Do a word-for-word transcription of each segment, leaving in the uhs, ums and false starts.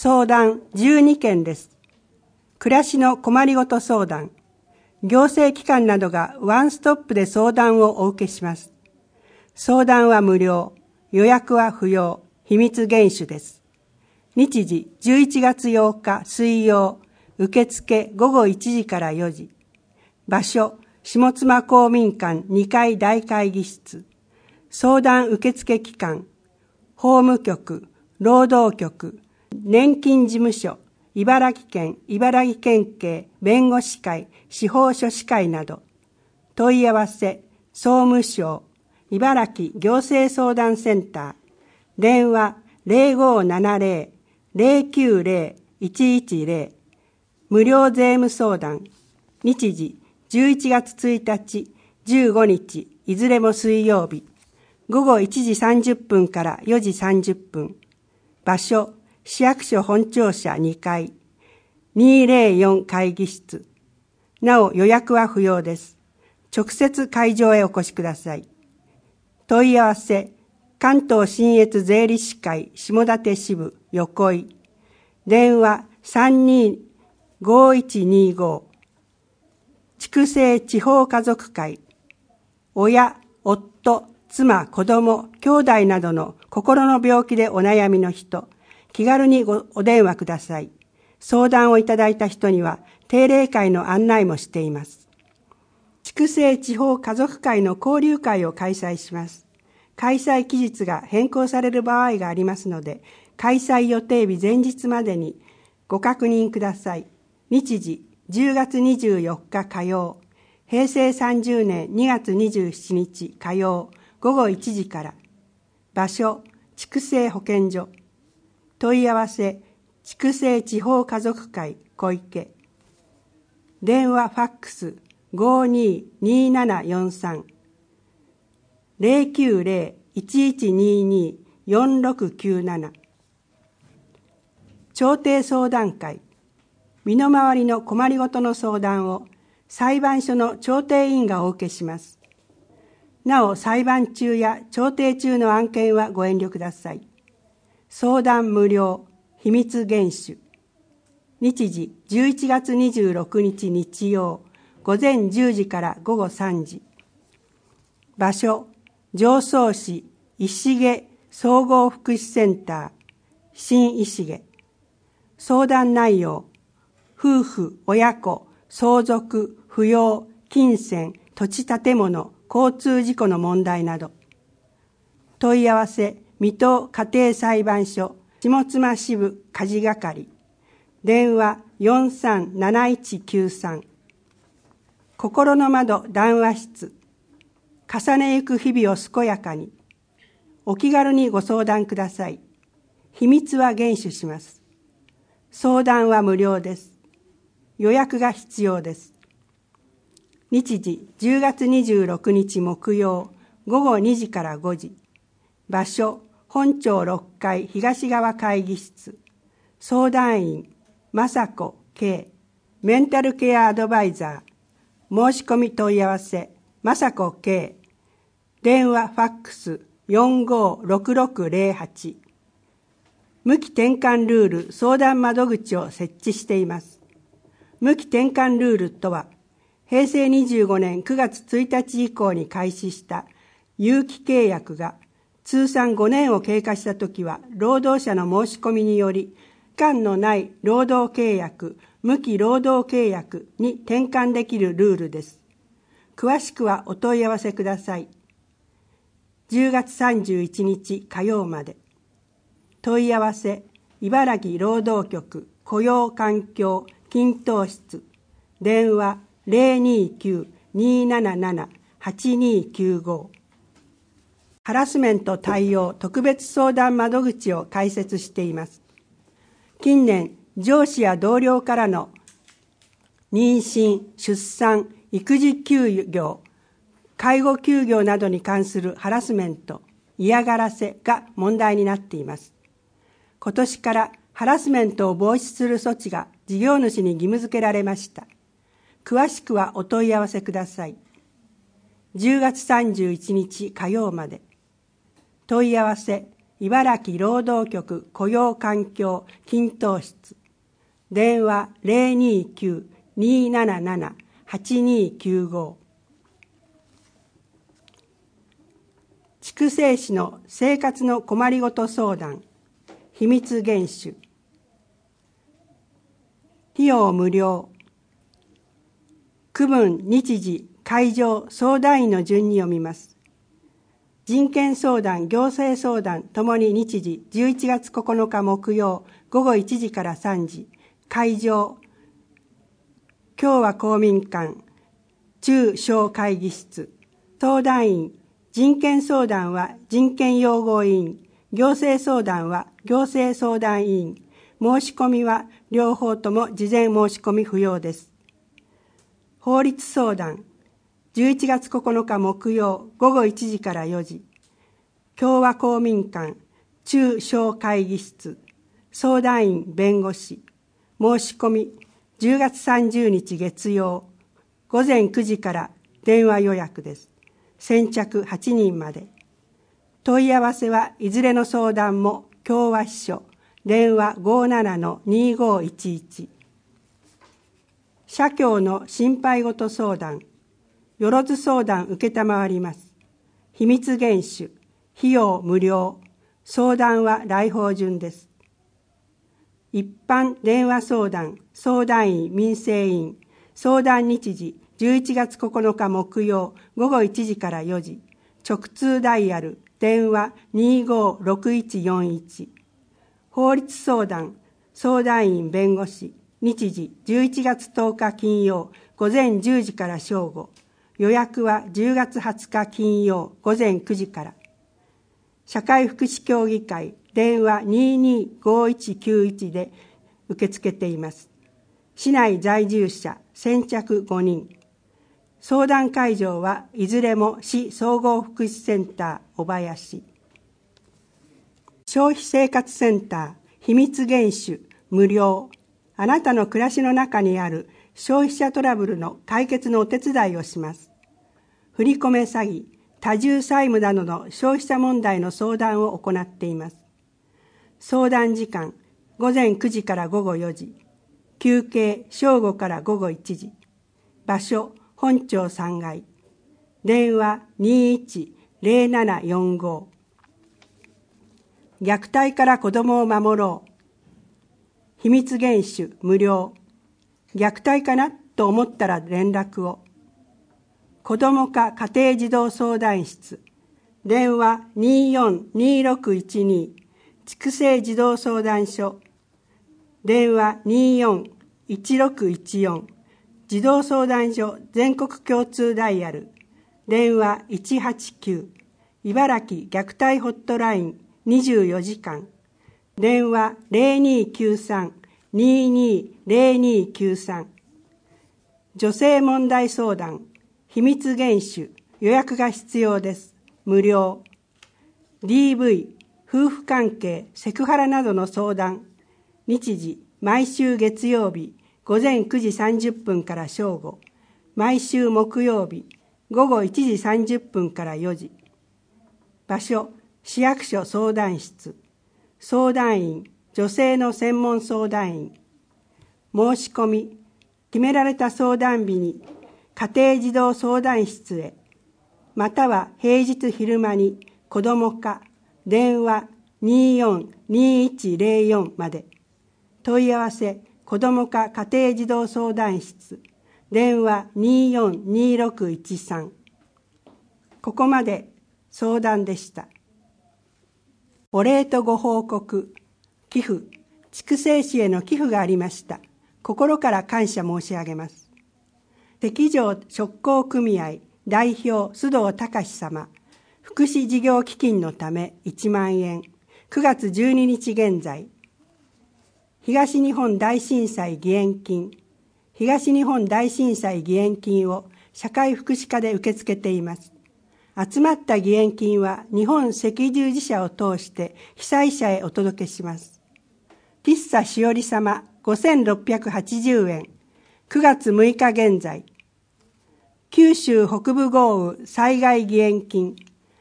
相談じゅうにけんです。暮らしの困りごと相談。行政機関などがワンストップで相談をお受けします。相談は無料、予約は不要、秘密厳守です。日時じゅういちがつようか水曜、受付ごごいちじからよじ。場所、下妻公民館にかい大会議室。相談受付機関、法務局、労働局、年金事務所、茨城県、茨城県警、弁護士会、司法書士会など。問い合わせ、総務省、茨城行政相談センター。電話ゼロごーななゼロ ゼロきゅうゼロ いちいちゼロ。無料税務相談。日時じゅういちがつついたち、じゅうごにち、いずれも水曜日。ごごいちじさんじゅっぷんからよじさんじゅっぷん。場所、市役所本庁舎にかい。にーぜろよん会議室。なお予約は不要です。直接会場へお越しください。問い合わせ、関東信越税理士会下館支部横井。電話さんにーごいちにーご。筑西地方家族会。親、夫、妻、子供、兄弟などの心の病気でお悩みの人、気軽にごお電話ください。相談をいただいた人には定例会の案内もしています。筑西地方家族会の交流会を開催します。開催期日が変更される場合がありますので、開催予定日前日までにご確認ください。日時じゅうがつにじゅうよっか火曜、へいせいさんじゅうねんにがつにじゅうしちにち火曜ごごいちじから。場所、筑西保健所。問い合わせ、筑西地方家族会小池。電話ファックスごーにーにーななよんさん。ゼロきゅうゼロ いちいちにーにー よんろくきゅうなな。調停相談会。身の回りの困りごとの相談を裁判所の調停委員がお受けします。なお裁判中や調停中の案件はご遠慮ください。相談無料、秘密厳守。日時じゅういちがつにじゅうろくにち日曜、午前じゅうじからごごさんじ。場所、常総市石毛総合福祉センター、新石毛。相談内容、夫婦、親子、相続、扶養、金銭、土地建物、交通事故の問題など。問い合わせ、水戸家庭裁判所下妻支部家事係。電話よんさんなないちきゅうさん。心の窓談話室。重ねゆく日々を健やかに。お気軽にご相談ください。秘密は厳守します。相談は無料です。予約が必要です。日時じゅうがつにじゅうろくにち木曜ごごにじからごじ。場所、本庁ろっかい東側会議室。相談員、雅子 K。メンタルケアアドバイザー。申し込み問い合わせ、雅子 K。電話ファックスよんごーろくろくゼロはち。無期転換ルール相談窓口を設置しています。無期転換ルールとは、へいせいにじゅうごねんくがつついたち以降に開始した有期契約が通算ごねんを経過したときは、労働者の申し込みにより、期間のない労働契約、無期労働契約に転換できるルールです。詳しくはお問い合わせください。じゅうがつさんじゅういちにち火曜まで。問い合わせ、茨城労働局雇用環境均等室。電話ゼロにーきゅう にーなななな はちにーきゅうご。ハラスメント対応特別相談窓口を開設しています。近年、上司や同僚からの妊娠、出産、育児休業、介護休業などに関するハラスメント、嫌がらせが問題になっています。今年からハラスメントを防止する措置が事業主に義務付けられました。詳しくはお問い合わせください。じゅうがつさんじゅういちにち火曜まで。問い合わせ、 茨城労働局雇用環境均等室、電話 ゼロにーきゅう にーなななな はちにーきゅうご。筑西市の生活の困りごと相談、秘密厳守。費用無料。区分、日時、会場、相談員の順に読みます。人権相談、行政相談ともに日時じゅういちがつここのか木曜午後いちじからさんじ、会場、共和公民館、中小会議室、相談員、人権相談は人権擁護委員、行政相談は行政相談委員、申し込みは両方とも事前申し込み不要です。法律相談、じゅういちがつここのか木曜午後いちじからよじ、共和公民館、中小会議室、相談員弁護士、申し込みじゅうがつさんじゅうにち月曜、午前くじから電話予約です。先着はちにんまで。問い合わせはいずれの相談も共和秘書、電話 ごーななのにーごーいちいち。社協の心配事相談、よろず相談受けたまわります。秘密厳守、費用無料、相談は来訪順です。一般電話相談、相談員民生委員、相談日時じゅういちがつここのか木曜午後いちじからよじ、直通ダイヤル、電話 にーごーろくいちよんいち。法律相談、相談員弁護士、日時じゅういちがつとおか金曜午前じゅうじから正午、予約はじゅうがつはつか金曜午前くじから。社会福祉協議会、電話 にーにーごーいちきゅういち で受け付けています。市内在住者先着ごにん。相談会場はいずれも市総合福祉センター小林。消費生活センター秘密厳守無料。あなたの暮らしの中にある消費者トラブルの解決のお手伝いをします。振り込め詐欺、多重債務などの消費者問題の相談を行っています。相談時間、午前くじから午後よじ、休憩、正午から午後いちじ、場所、本町さんがい、電話 にーいちゼロななよんご。虐待から子どもを守ろう。秘密厳守無料。虐待かなと思ったら連絡を。子ども課家庭児童相談室、電話 にーよんにーろくいちに、筑西児童相談所、電話 にーよんいちろくいちよん、児童相談所全国共通ダイヤル、電話いちはちきゅう、茨城虐待ホットラインにじゅうよじかん、電話 ゼロにーきゅうさん にーにーゼロにーきゅうさん、女性問題相談、秘密厳守、予約が必要です。無料。ディーブイ、夫婦関係、セクハラなどの相談。日時、毎週月曜日、午前くじさんじゅっぷんから正午。毎週木曜日、午後いちじさんじゅっぷんからよじ。場所、市役所相談室。相談員、女性の専門相談員。申し込み、決められた相談日に、家庭児童相談室へ、または平日昼間に子ども課電話 にーよんにーいちゼロよん まで。問い合わせ子ども課家庭児童相談室電話 にーよんにーろくいちさん。ここまで相談でした。お礼とご報告、寄付、筑西市への寄付がありました。心から感謝申し上げます。適城職工組合代表須藤隆様、福祉事業基金のためいちまんえん、くがつじゅうににち現在。東日本大震災義援金、東日本大震災義援金を社会福祉課で受け付けています。集まった義援金は日本赤十字社を通して被災者へお届けします。喫茶しおり様ごせんろっぴゃくはちじゅうえん、くがつむいか現在。九州北部豪雨災害義援金、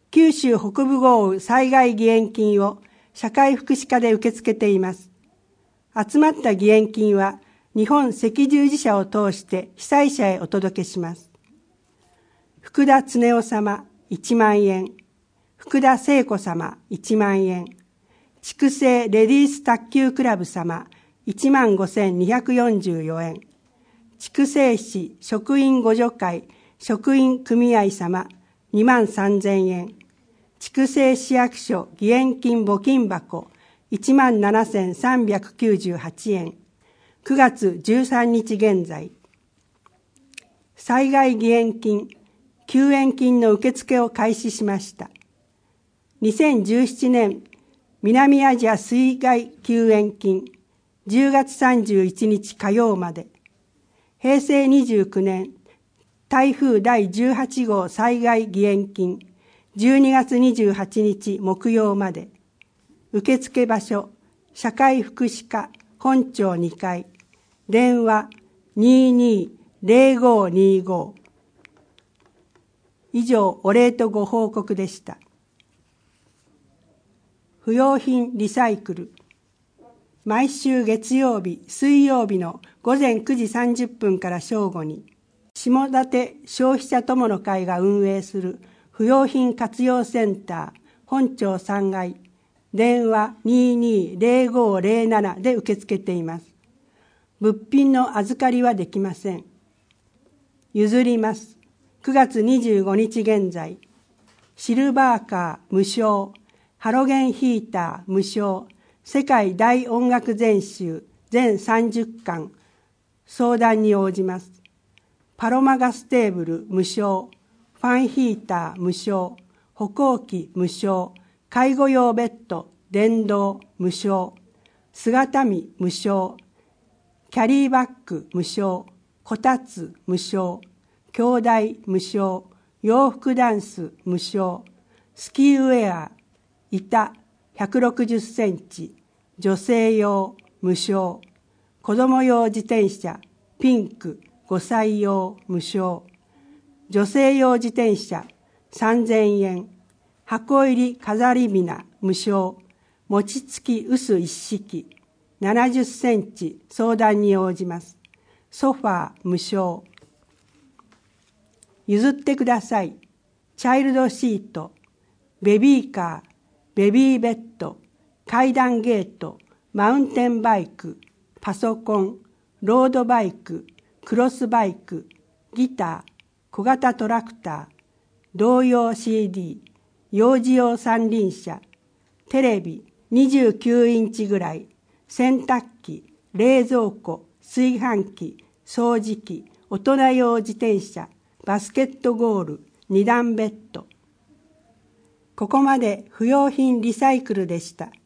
九州北部豪雨災害義援金を社会福祉課で受け付けています。集まった義援金は日本赤十字社を通して被災者へお届けします。福田恒夫様いちまんえん、福田聖子様いちまんえん、筑西レディース卓球クラブ様いちまんごせんにひゃくよんじゅうよえん、筑西市職員互助会職員組合様にまんさんぜんえん、筑西市役所義援金募金箱いちまんななせんさんびゃくきゅうじゅうはちえん、くがつじゅうさんにち現在。災害義援金、救援金の受付を開始しました。にせんじゅうななねん南アジア水害救援金じゅうがつさんじゅういちにち火曜まで、へいせいにじゅうきゅうねん台風だいじゅうはちごう災害義援金じゅうにがつにじゅうはちにち木曜まで、受付場所社会福祉課本庁にかい、電話 にーにーぜろごーにーご。以上、お礼とご報告でした。不用品リサイクル。毎週月曜日、水曜日のごぜんくじさんじゅっぷんから正午に、下館消費者友の会が運営する不用品活用センター本庁さんがい、電話 にーにーぜろごーぜろなな で受け付けています。物品の預かりはできません。譲ります。くがつにじゅうごにち現在、シルバーカー無償、ハロゲンヒーター無償、世界大音楽全集全さんじゅっかん、相談に応じます。パロマガステーブル無償、ファンヒーター無償、歩行器無償、介護用ベッド、電動無償、姿見無償、キャリーバッグ無償、こたつ無償、兄弟無償、洋服ダンス無償、スキーウェア、板ひゃくろくじゅっセンチ、女性用無償、子供用自転車ピンクごさい用無償、女性用自転車さんぜんえん、箱入り飾りびな無償、餅つき臼一式ななじゅっセンチ相談に応じます。ソファー無償。譲ってください。チャイルドシート、ベビーカー、ベビーベッド、階段ゲート、マウンテンバイク、パソコン、ロードバイク、クロスバイク、ギター、小型トラクター、童謡 シーディー、幼児用三輪車、テレビにじゅうきゅうインチぐらい、洗濯機、冷蔵庫、炊飯器、掃除機、大人用自転車、バスケットゴール、二段ベッド。ここまで不用品リサイクルでした。